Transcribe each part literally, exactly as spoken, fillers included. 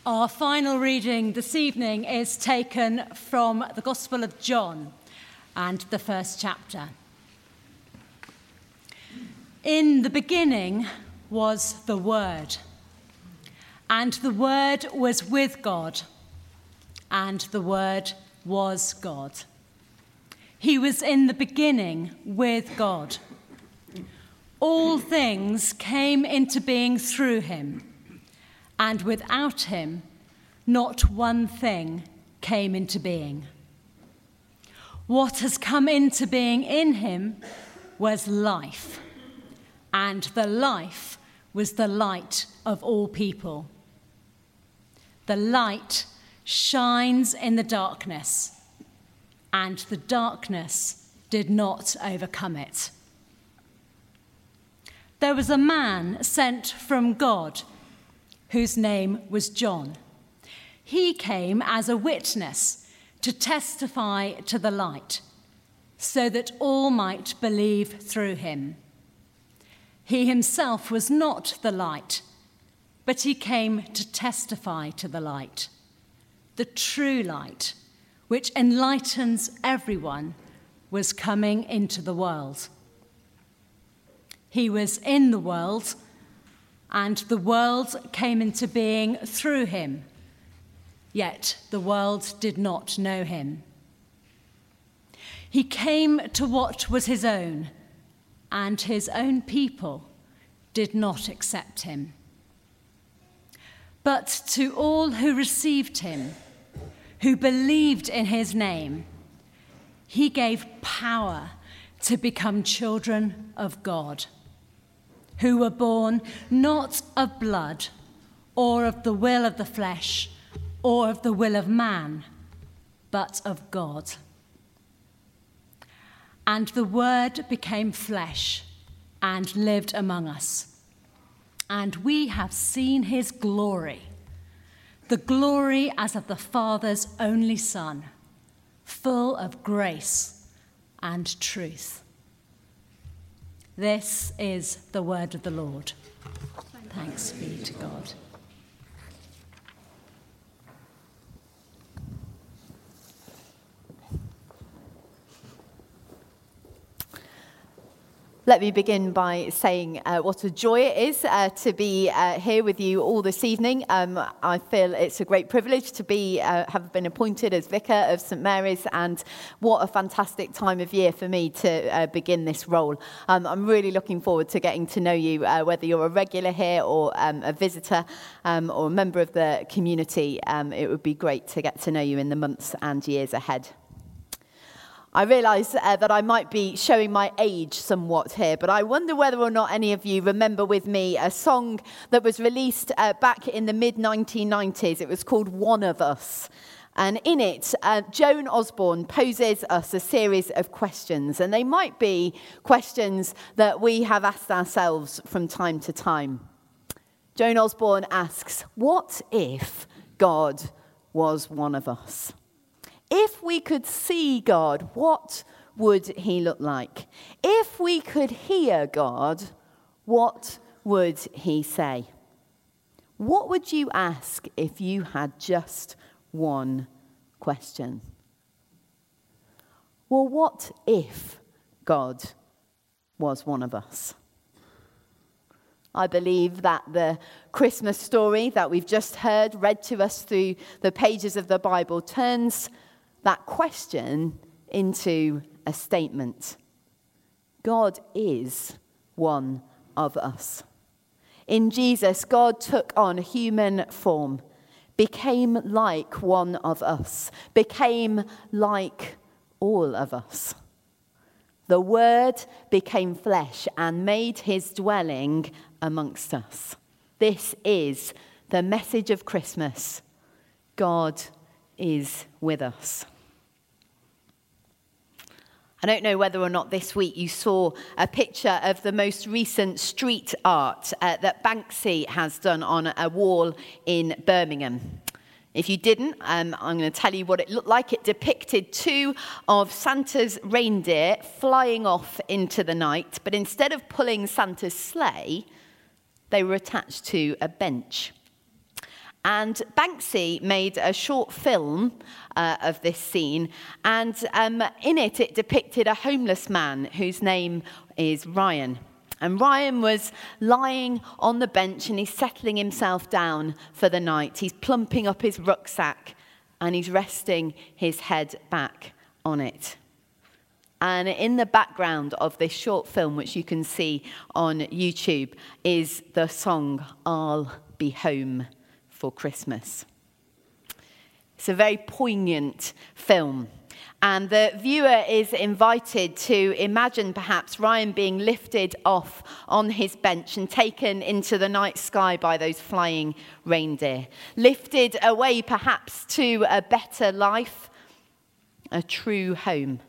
Our final reading this evening is taken from the Gospel of John and the first chapter. In the beginning was the Word, and the Word was with God, and the Word was God. He was in the beginning with God. All things came into being through him, and without him, not one thing came into being. What has come into being in him was life, and the life was the light of all people. The light shines in the darkness, and the darkness did not overcome it. There was a man sent from God whose name was John. He came as a witness to testify to the light, so that all might believe through him. He himself was not the light, but he came to testify to the light, the true light, which enlightens everyone, was coming into the world. He was in the world, and the world came into being through him, yet the world did not know him. He came to what was his own, and his own people did not accept him. But to all who received him, who believed in his name, he gave power to become children of God, who were born not of blood, or of the will of the flesh, or of the will of man, but of God. And the Word became flesh and lived among us. And we have seen his glory, the glory as of the Father's only Son, full of grace and truth. This is the word of the Lord. Thanks be to God. Let me begin by saying uh, what a joy it is uh, to be uh, here with you all this evening. Um, I feel it's a great privilege to be uh, have been appointed as Vicar of St Mary's, and what a fantastic time of year for me to uh, begin this role. Um, I'm really looking forward to getting to know you, uh, whether you're a regular here or um, a visitor um, or a member of the community. Um, it would be great to get to know you in the months and years ahead. I realise uh, that I might be showing my age somewhat here, but I wonder whether or not any of you remember with me a song that was released uh, back in the mid nineteen nineties. It was called One of Us. And in it, uh, Joan Osborne poses us a series of questions, and they might be questions that we have asked ourselves from time to time. Joan Osborne asks, what if God was one of us? If we could see God, what would he look like? If we could hear God, what would he say? What would you ask if you had just one question? Well, what if God was one of us? I believe that the Christmas story that we've just heard, read to us through the pages of the Bible, turns that question into a statement. God is one of us. In Jesus, God took on human form, became like one of us, became like all of us. The Word became flesh and made his dwelling amongst us. This is the message of Christmas. God is with us. I don't know whether or not this week you saw a picture of the most recent street art uh, that Banksy has done on a wall in Birmingham. If you didn't, um, I'm going to tell you what it looked like. It depicted two of Santa's reindeer flying off into the night, but instead of pulling Santa's sleigh, they were attached to a bench. And Banksy made a short film uh, of this scene, and um, in it, it depicted a homeless man whose name is Ryan. And Ryan was lying on the bench, and he's settling himself down for the night. He's plumping up his rucksack, and he's resting his head back on it. And in the background of this short film, which you can see on YouTube, is the song, "I'll Be Home for Christmas." It's a very poignant film. And the viewer is invited to imagine perhaps Ryan being lifted off on his bench and taken into the night sky by those flying reindeer. Lifted away perhaps to a better life, a true home.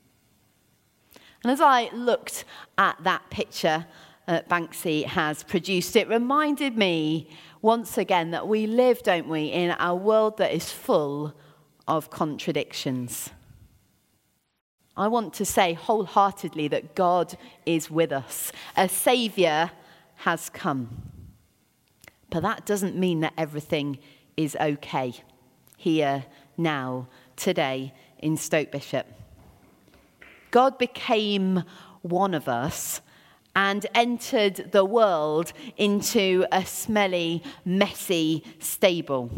And as I looked at that picture that Banksy has produced, it reminded me once again that we live, don't we, in a world that is full of contradictions. I want to say wholeheartedly that God is with us. A Saviour has come. But that doesn't mean that everything is okay here, now, today in Stoke Bishop. God became one of us and entered the world into a smelly, messy stable.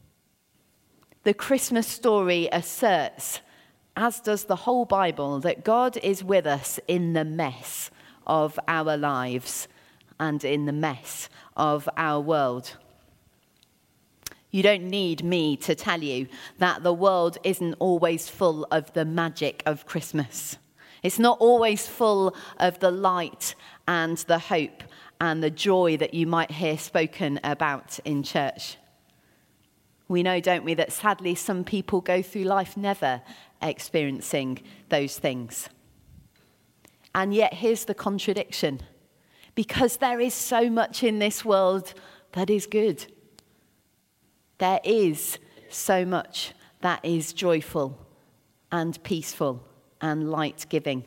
The Christmas story asserts, as does the whole Bible, that God is with us in the mess of our lives and in the mess of our world. You don't need me to tell you that the world isn't always full of the magic of Christmas. It's not always full of the light and the hope and the joy that you might hear spoken about in church. We know, don't we, that sadly some people go through life never experiencing those things. And yet here's the contradiction. Because there is so much in this world that is good. There is so much that is joyful and peaceful and light-giving.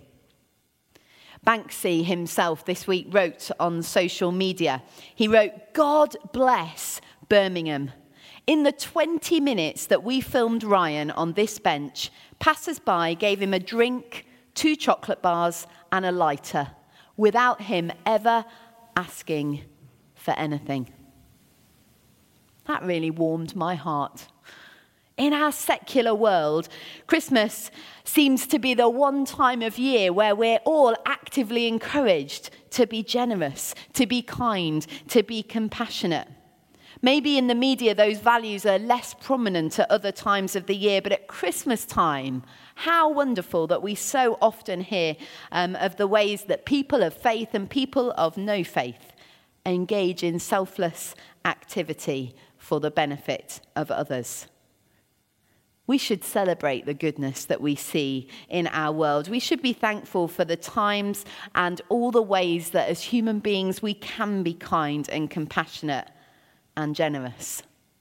Banksy himself this week wrote on social media, he wrote, "God bless Birmingham. In the twenty minutes that we filmed Ryan on this bench, passers-by gave him a drink, two chocolate bars and a lighter, without him ever asking for anything." That really warmed my heart. In our secular world, Christmas seems to be the one time of year where we're all actively encouraged to be generous, to be kind, to be compassionate. Maybe in the media those values are less prominent at other times of the year, but at Christmas time, how wonderful that we so often hear um, of the ways that people of faith and people of no faith engage in selfless activity for the benefit of others. We should celebrate the goodness that we see in our world. We should be thankful for the times and all the ways that as human beings we can be kind and compassionate and generous.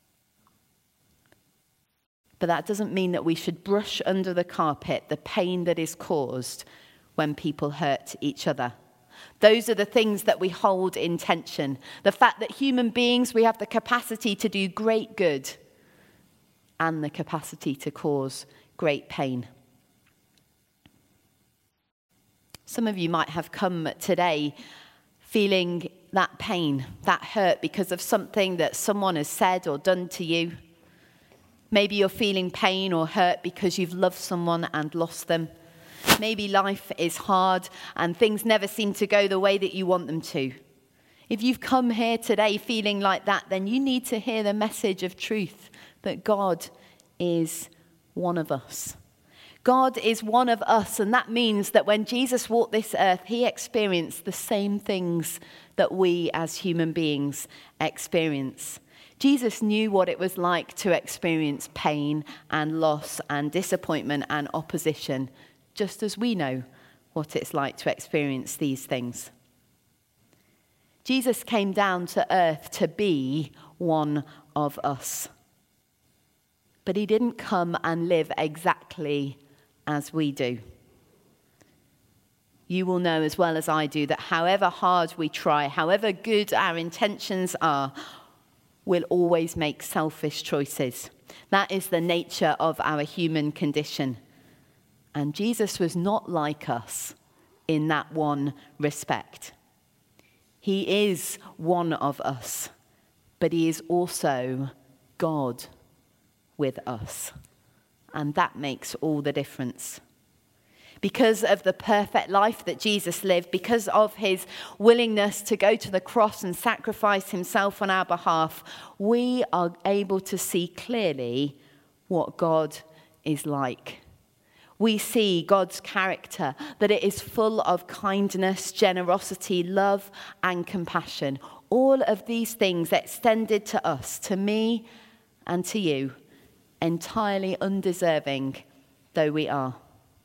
But that doesn't mean that we should brush under the carpet the pain that is caused when people hurt each other. Those are the things that we hold in tension. The fact that human beings, we have the capacity to do great good and the capacity to cause great pain. Some of you might have come today feeling that pain, that hurt because of something that someone has said or done to you. Maybe you're feeling pain or hurt because you've loved someone and lost them. Maybe life is hard and things never seem to go the way that you want them to. If you've come here today feeling like that, then you need to hear the message of truth that God is one of us. God is one of us, and that means that when Jesus walked this earth, he experienced the same things that we as human beings experience. Jesus knew what it was like to experience pain and loss and disappointment and opposition, just as we know what it's like to experience these things. Jesus came down to earth to be one of us. But he didn't come and live exactly as we do. You will know as well as I do that however hard we try, however good our intentions are, will always make selfish choices. That is the nature of our human condition. And Jesus was not like us in that one respect. He is one of us, but he is also God with us. And that makes all the difference. Because of the perfect life that Jesus lived, because of his willingness to go to the cross and sacrifice himself on our behalf, we are able to see clearly what God is like. We see God's character, that it is full of kindness, generosity, love, and compassion. All of these things extended to us, to me and to you, entirely undeserving though we are.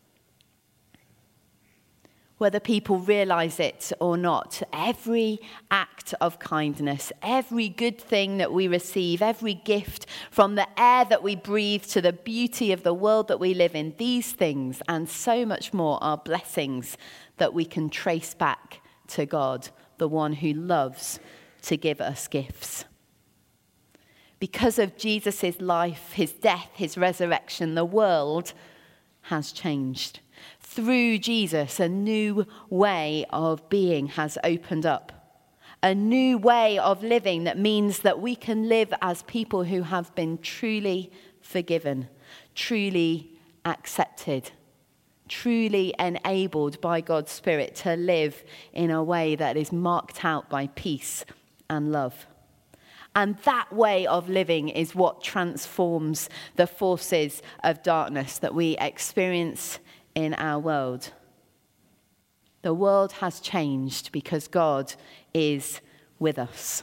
Whether people realize it or not, every act of kindness, every good thing that we receive, every gift, from the air that we breathe to the beauty of the world that we live in, these things and so much more are blessings that we can trace back to God, the one who loves to give us gifts. Because of Jesus' life, his death, his resurrection, the world has changed. Through Jesus, a new way of being has opened up. A new way of living that means that we can live as people who have been truly forgiven, truly accepted, truly enabled by God's Spirit to live in a way that is marked out by peace and love. And that way of living is what transforms the forces of darkness that we experience in our world. The world has changed because God is with us.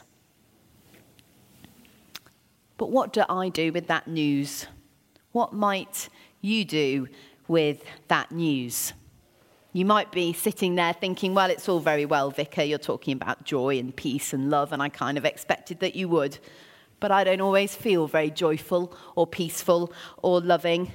But what do I do with that news? What might you do with that news? You might be sitting there thinking, well, it's all very well, Vicar. You're talking about joy and peace and love, and I kind of expected that you would. But I don't always feel very joyful or peaceful or loving.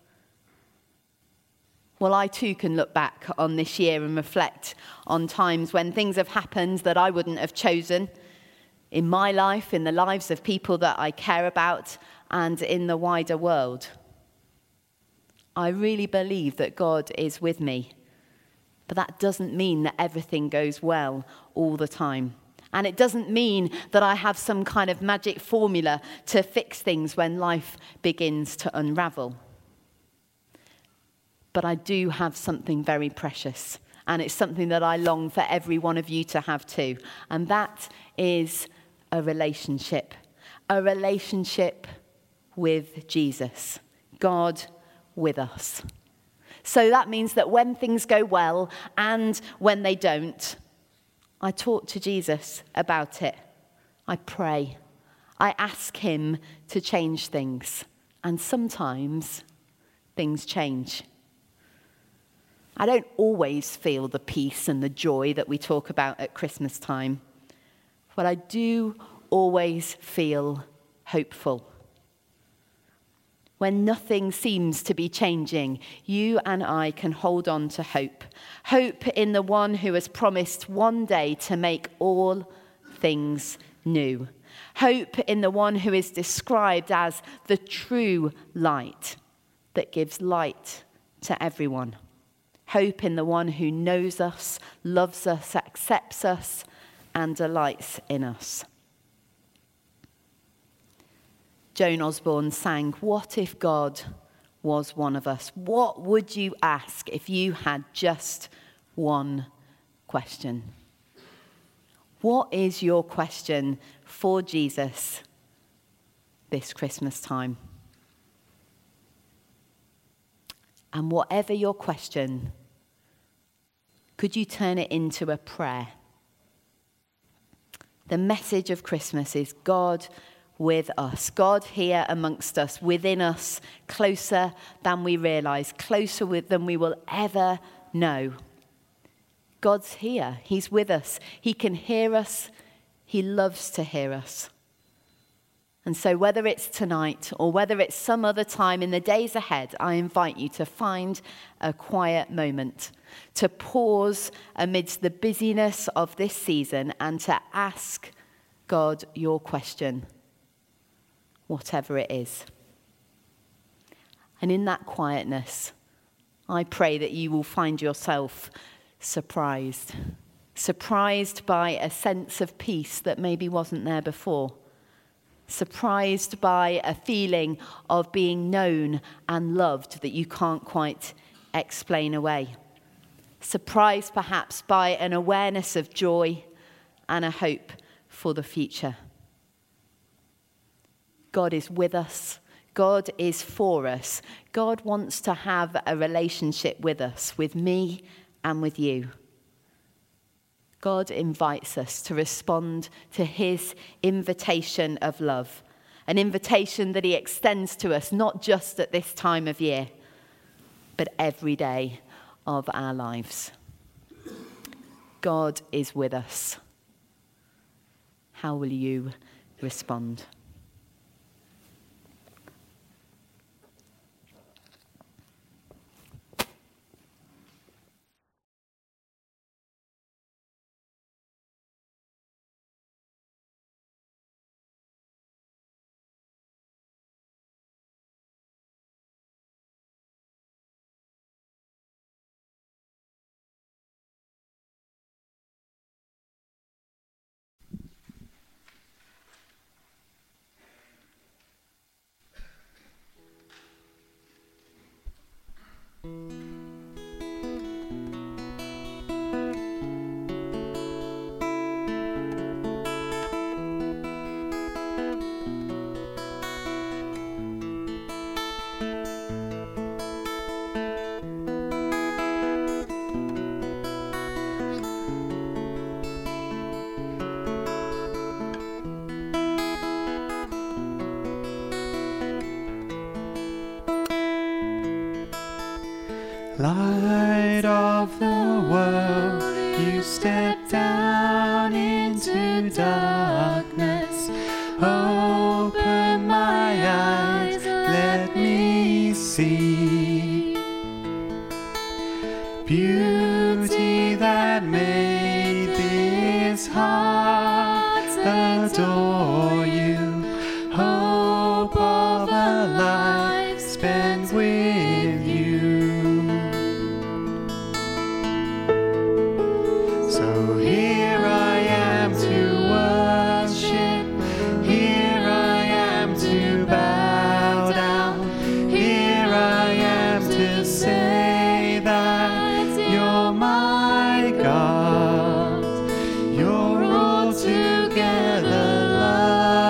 Well, I too can look back on this year and reflect on times when things have happened that I wouldn't have chosen in my life, in the lives of people that I care about, and in the wider world. I really believe that God is with me, but that doesn't mean that everything goes well all the time. And it doesn't mean that I have some kind of magic formula to fix things when life begins to unravel. But I do have something very precious, and it's something that I long for every one of you to have too, and that is a relationship, a relationship with Jesus, God with us. So that means that when things go well and when they don't, I talk to Jesus about it. I pray. I ask him to change things, and sometimes things change. I don't always feel the peace and the joy that we talk about at Christmas time, but I do always feel hopeful. When nothing seems to be changing, you and I can hold on to hope. Hope in the one who has promised one day to make all things new. Hope in the one who is described as the true light that gives light to everyone. Hope in the one who knows us, loves us, accepts us, and delights in us. Joan Osborne sang, "What if God was one of us?" What would you ask if you had just one question? What is your question for Jesus this Christmas time? And whatever your question, could you turn it into a prayer? The message of Christmas is God with us, God here amongst us, within us, closer than we realize, closer with than we will ever know. God's here. He's with us. He can hear us. He loves to hear us. And so whether it's tonight or whether it's some other time in the days ahead, I invite you to find a quiet moment, to pause amidst the busyness of this season and to ask God your question whatever it is. And in that quietness, I pray that you will find yourself surprised. Surprised by a sense of peace that maybe wasn't there before. Surprised by a feeling of being known and loved that you can't quite explain away. Surprised perhaps by an awareness of joy and a hope for the future. God is with us. God is for us. God wants to have a relationship with us, with me and with you. God invites us to respond to his invitation of love, an invitation that he extends to us not just at this time of year, but every day of our lives. God is with us. How will you respond? Light of the world, you step down into darkness. Open my eyes, let me see beauty that made this heart adore you. Hope of a life spent with you. So here I am to worship, here I am to bow down, here I am to say that you're my God, you're altogether lovely.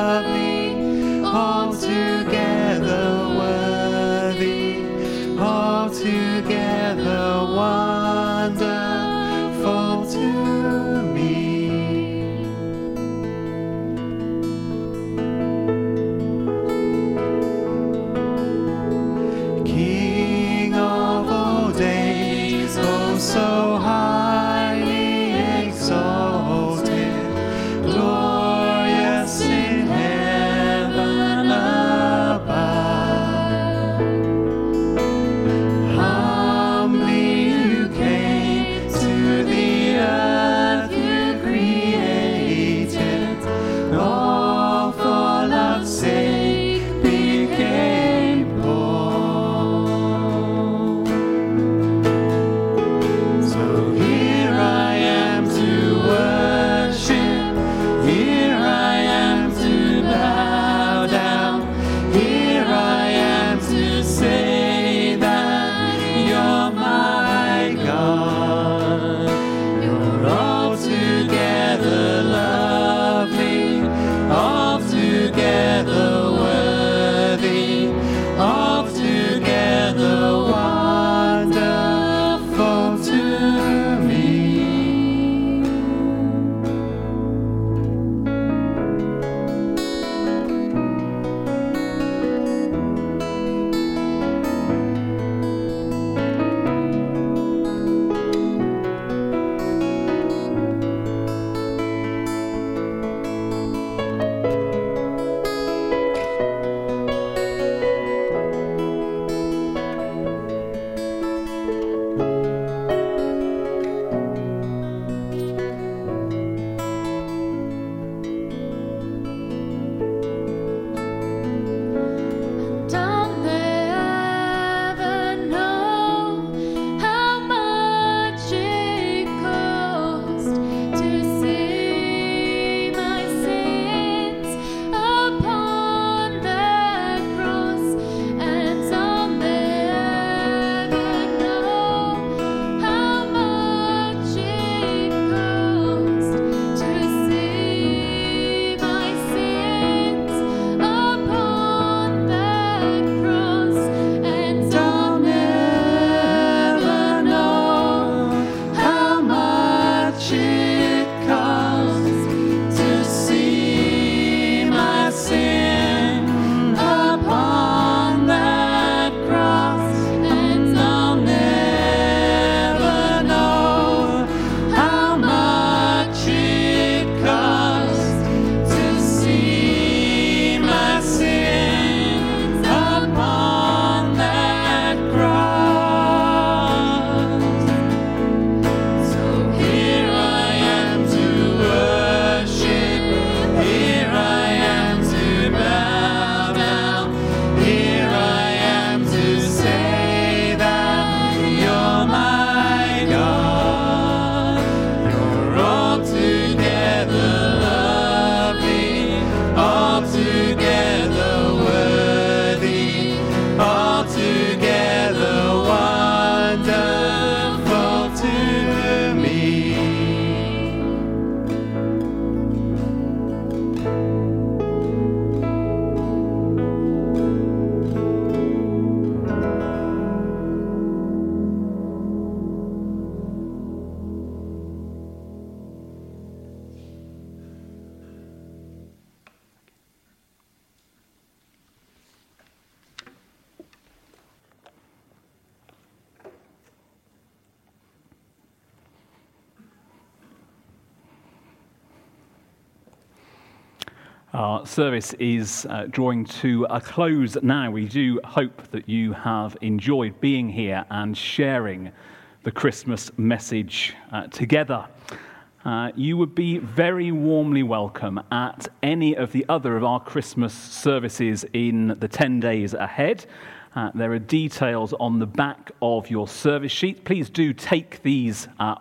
Our service is uh, drawing to a close now. We do hope that you have enjoyed being here and sharing the Christmas message uh, together. Uh, you would be very warmly welcome at any of the other of our Christmas services in the ten days ahead. Uh, there are details on the back of your service sheet. Please do take these uh,